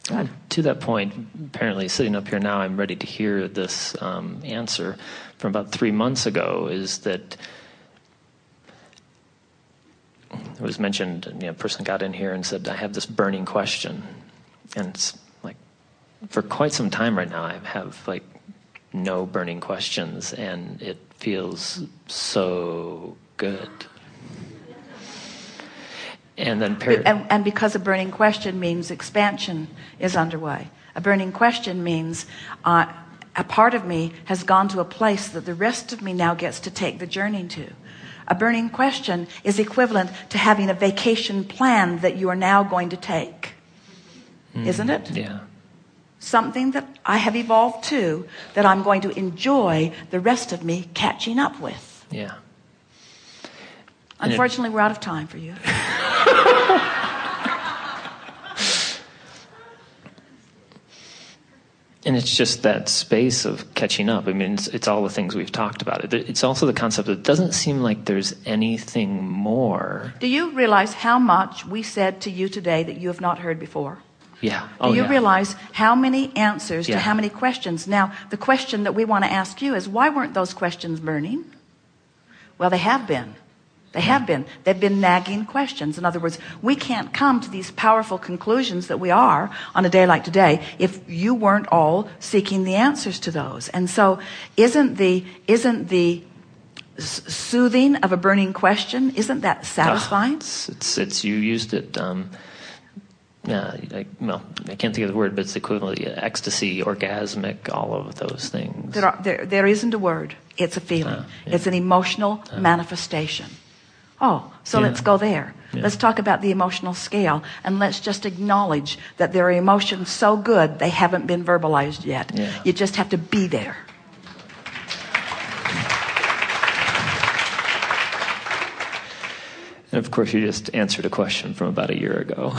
To that point, apparently sitting up here now, I'm ready to hear this answer from about 3 months ago, is that it was mentioned, a person got in here and said, I have this burning question. And it's like, for quite some time right now, I have like no burning questions, and it feels so good. And then and because a burning question means expansion is underway. A burning question means a part of me has gone to a place that the rest of me now gets to take the journey to. A burning question is equivalent to having a vacation plan that you are now going to take. Isn't it? Yeah. Something that I have evolved to, that I'm going to enjoy the rest of me catching up with. Yeah. Unfortunately, we're out of time for you. And it's just that space of catching up. I mean, it's all the things we've talked about. It's also the concept that it doesn't seem like there's anything more. Do you realize how much we said to you today that you have not heard before? Yeah. Do you realize how many answers to Yeah. how many questions? Now, the question that we want to ask you is, why weren't those questions burning? Well, they have been. They have been. They've been nagging questions. In other words, we can't come to these powerful conclusions that we are on a day like today if you weren't all seeking the answers to those. And so isn't the soothing of a burning question, isn't that satisfying? It's you used it. I can't think of the word, but it's equivalent. Ecstasy, orgasmic, all of those things. There isn't a word. It's a feeling. It's an emotional manifestation. Oh, so let's go there. Yeah. Let's talk about the emotional scale, and let's just acknowledge that there are emotions so good they haven't been verbalized yet. Yeah. You just have to be there. And of course, you just answered a question from about a year ago.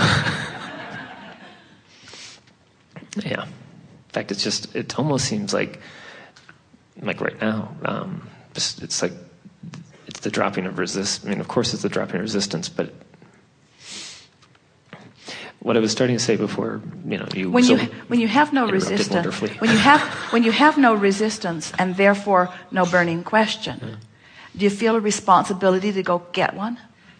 Yeah. In fact, it almost seems like right now, it's like, it's the dropping of resistance. I mean, of course it's the dropping of resistance, but what I was starting to say before, when you have no resistance, when you have no resistance and therefore no burning question, do you feel a responsibility to go get one?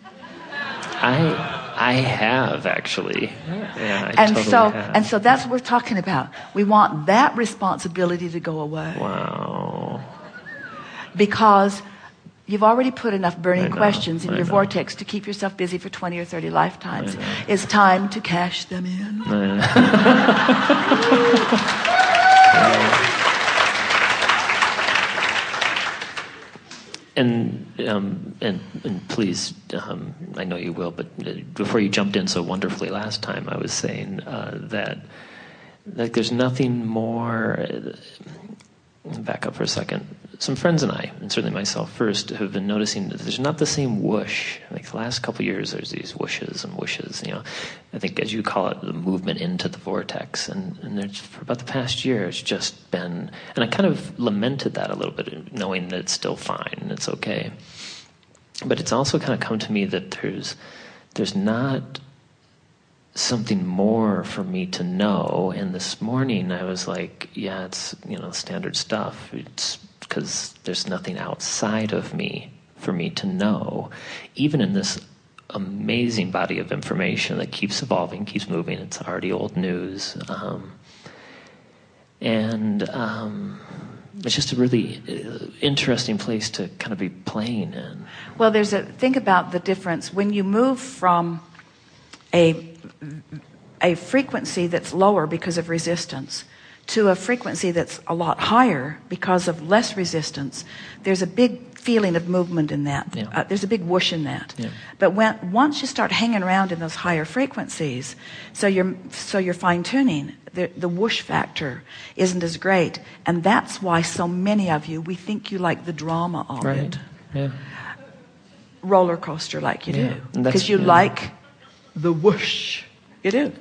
I have actually. Yeah, and so that's what we're talking about. We want that responsibility to go away. Wow. Because you've already put enough burning questions in your vortex to keep yourself busy for 20 or 30 lifetimes. It's time to cash them in. And please, I know you will, but before you jumped in so wonderfully last time, I was saying that there's nothing more. Back up for a second. Some friends and I, and certainly myself first, have been noticing that there's not the same whoosh. Like the last couple of years, there's these whooshes and whooshes. I think, as you call it, the movement into the vortex. And there's, for about the past year, it's just been. And I kind of lamented that a little bit, knowing that it's still fine and it's okay. But it's also kind of come to me that there's not something more for me to know. And this morning I was like, yeah, it's standard stuff. It's because there's nothing outside of me for me to know, even in this amazing body of information that keeps evolving, keeps moving. It's already old news, and it's just a really interesting place to kind of be playing in. Well, think about the difference when you move from a frequency that's lower because of resistance to a frequency that's a lot higher because of less resistance. There's a big feeling of movement in that. Yeah. There's a big whoosh in that. Yeah. But once you start hanging around in those higher frequencies, so you're fine-tuning, the whoosh factor isn't as great. And that's why so many of you, we think you like the drama of it. Yeah. Roller coaster like you do. Because you like the whoosh. You do.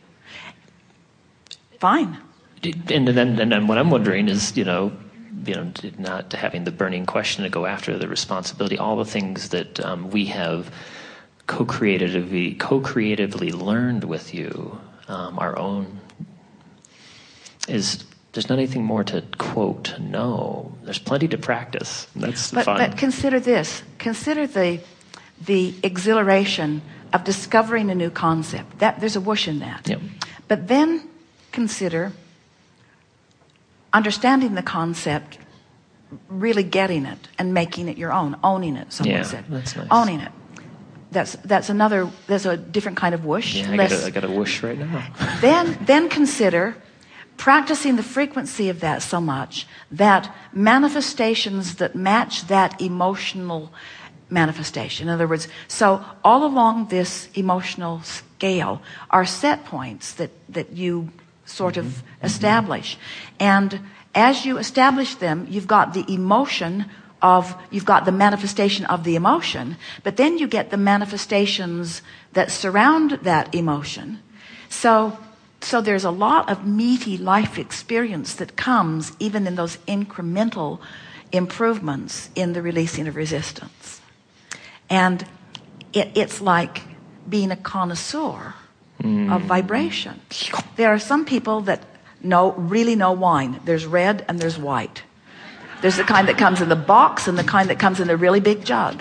Fine. And then what I'm wondering is, not having the burning question to go after the responsibility, all the things that we have co-creatively learned with you, our own is there's not anything more to quote know. There's plenty to practice. That's fun. But consider this. Consider the exhilaration of discovering a new concept. There's a whoosh in that. Yep. But then consider understanding the concept, really getting it and making it your own, owning it. Someone said, that's nice. Owning it. That's another. There's a different kind of whoosh. Yeah, I got a whoosh right now. Then consider practicing the frequency of that so much that manifestations that match that emotional manifestation. In other words, so all along this emotional scale are set points that you sort of establish. And as you establish them, you've got the you've got the manifestation of the emotion, but then you get the manifestations that surround that emotion. So there's a lot of meaty life experience that comes even in those incremental improvements in the releasing of resistance. And it's like being a connoisseur of vibration. There are some people that really know wine. There's red and there's white. There's the kind that comes in the box and the kind that comes in the really big jug.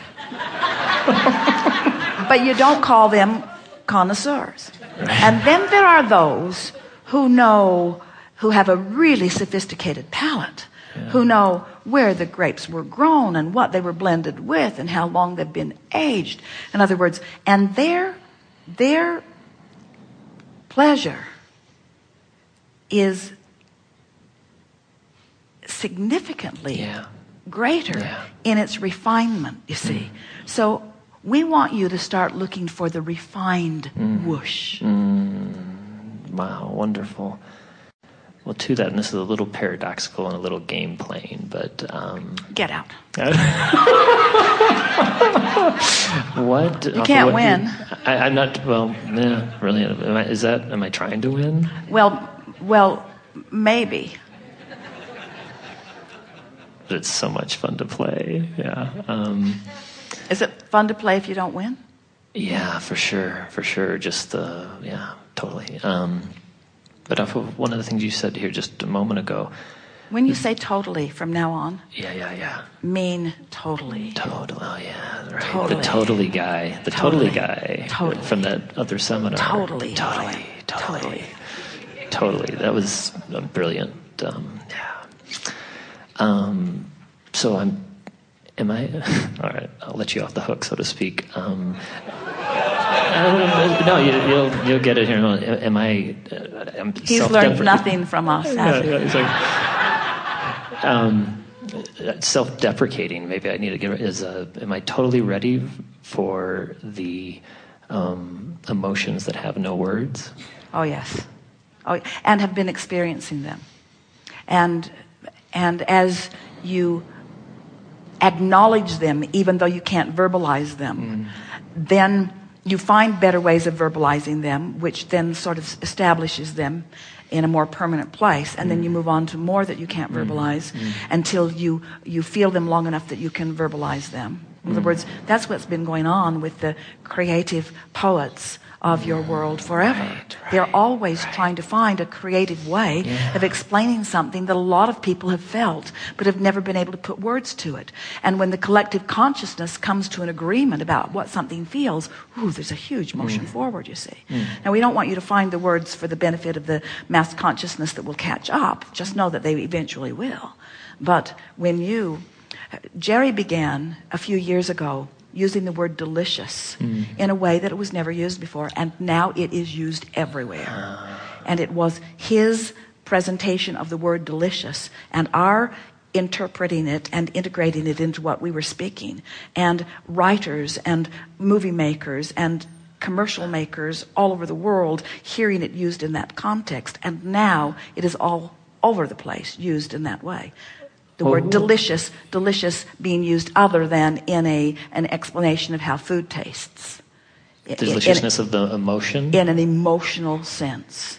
But you don't call them connoisseurs. And then there are those who have a really sophisticated palate, who know where the grapes were grown and what they were blended with and how long they've been aged. In other words, and their pleasure is significantly greater in its refinement, you see. So we want you to start looking for the refined whoosh. Wow, wonderful. Well, to that, and this is a little paradoxical and a little game playing, but... Get out. What? You can't win. I'm not, well, yeah, really. Am I trying to win? Well, maybe. But it's so much fun to play, yeah. Is it fun to play if you don't win? Yeah, for sure. Just, totally. But off of one of the things you said here just a moment ago. When you say totally from now on. Yeah. Mean totally. Totally, oh yeah, right. Totally. The totally guy. The totally guy. Totally. From that other seminar. Totally. That was brilliant. So am I? All right, I'll let you off the hook, so to speak. No, you'll get it here. Am I? He's learned nothing from us. It's like self-deprecating. Maybe I need to get. Am I totally ready for the emotions that have no words? Oh yes, and have been experiencing them, and as you acknowledge them, even though you can't verbalize them, then you find better ways of verbalizing them, which then sort of establishes them in a more permanent place. And then you move on to more that you can't verbalize until you feel them long enough that you can verbalize them. In other words, that's what's been going on with the creative poets of your world forever. Right. They're always trying to find a creative way of explaining something that a lot of people have felt but have never been able to put words to it. And when the collective consciousness comes to an agreement about what something feels, there's a huge motion forward, you see. Now, we don't want you to find the words for the benefit of the mass consciousness that will catch up. Just know that they eventually will. But when Jerry began a few years ago using the word delicious in a way that it was never used before, and now it is used everywhere. And it was his presentation of the word delicious and our interpreting it and integrating it into what we were speaking, and writers and movie makers and commercial makers all over the world hearing it used in that context, and now it is all over the place used in that way. The word delicious being used other than in an explanation of how food tastes. The deliciousness of the emotion? In an emotional sense.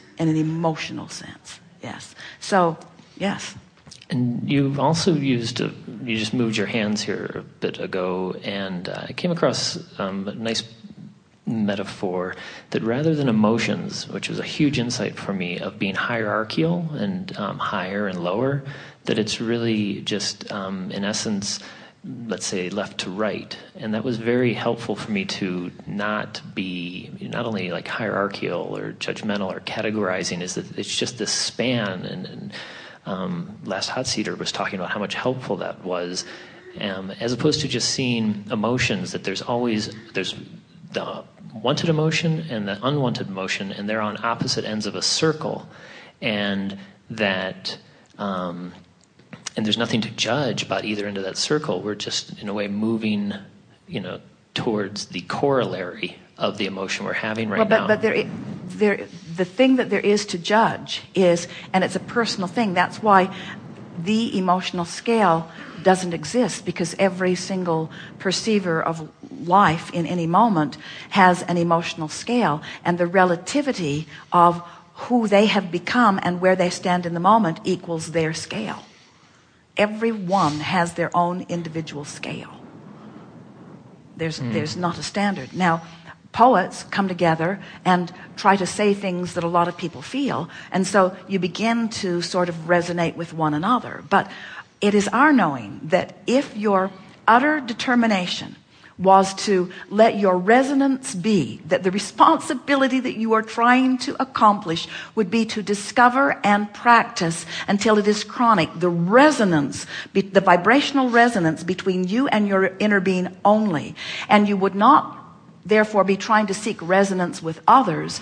Yes. So, yes. And you also you just moved your hands here a bit ago, and I came across a nice metaphor that rather than emotions, which was a huge insight for me of being hierarchical and higher and lower, that it's really just, in essence, let's say left to right. And that was very helpful for me to not be not only like hierarchical or judgmental or categorizing, is that it's just this span. And last Hot Seater was talking about how much helpful that was, as opposed to just seeing emotions, that there's the wanted emotion and the unwanted emotion, and they're on opposite ends of a circle, and that and there's nothing to judge about either end of that circle. We're just, in a way, moving, towards the corollary of the emotion we're having right now. But the thing that there is to judge is, and it's a personal thing, that's why the emotional scale doesn't exist, because every single perceiver of life in any moment has an emotional scale, and the relativity of who they have become and where they stand in the moment equals their scale. Everyone has their own individual scale. There's not a standard. Now, poets come together and try to say things that a lot of people feel, and so you begin to sort of resonate with one another. But it is our knowing that if your utter determination was to let your resonance be, that the responsibility that you are trying to accomplish would be to discover and practice until it is chronic, the resonance, the vibrational resonance between you and your inner being only, and you would not therefore be trying to seek resonance with others,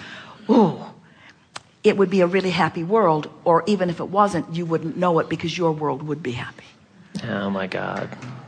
it would be a really happy world. Or even if it wasn't, you wouldn't know it, because your world would be happy. Oh my God.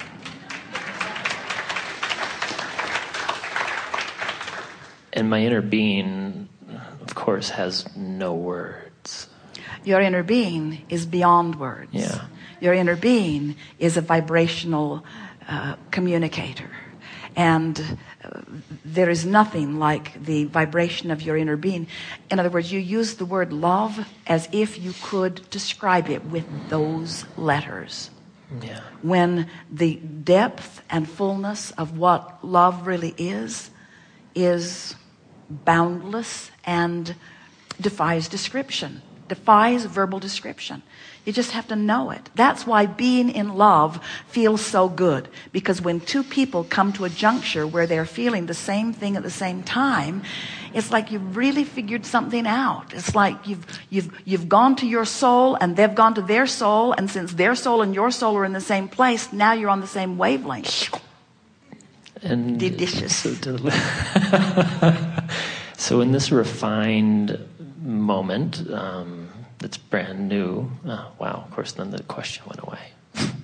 And my inner being, of course, has no words. Your inner being is beyond words. Yeah. Your inner being is a vibrational communicator. And there is nothing like the vibration of your inner being. In other words, you use the word love as if you could describe it with those letters. Yeah. When the depth and fullness of what love really is boundless and defies description, defies verbal description. You just have to know it. That's why being in love feels so good, because when two people come to a juncture where they're feeling the same thing at the same time, it's like you've really figured something out. It's like you've gone to your soul and they've gone to their soul, and since their soul and your soul are in the same place, now you're on the same wavelength. And delicious. So in this refined moment, that's brand new. Oh, wow, of course, then the question went away.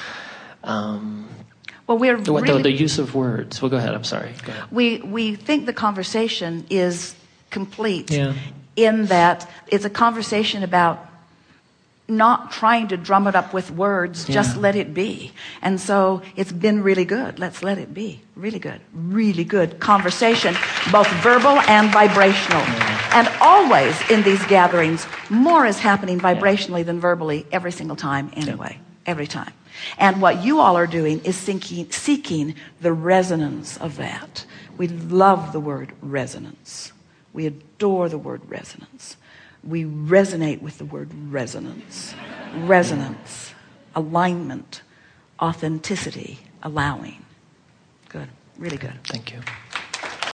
Well, we're really, the use of words. Well, go ahead. I'm sorry. Go ahead. We think the conversation is complete, Yeah. in that it's a conversation about not trying to drum it up with words, just let it be. And so it's been really good. Let's let it be. Really good conversation, both verbal and vibrational. Yeah. And always in these gatherings, more is happening vibrationally than verbally every single time anyway. Every time. And what you all are doing is seeking the resonance of that. We love the word resonance. We adore the word resonance. We resonate with the word resonance. Resonance, alignment, authenticity, allowing. Good, really good. Thank you.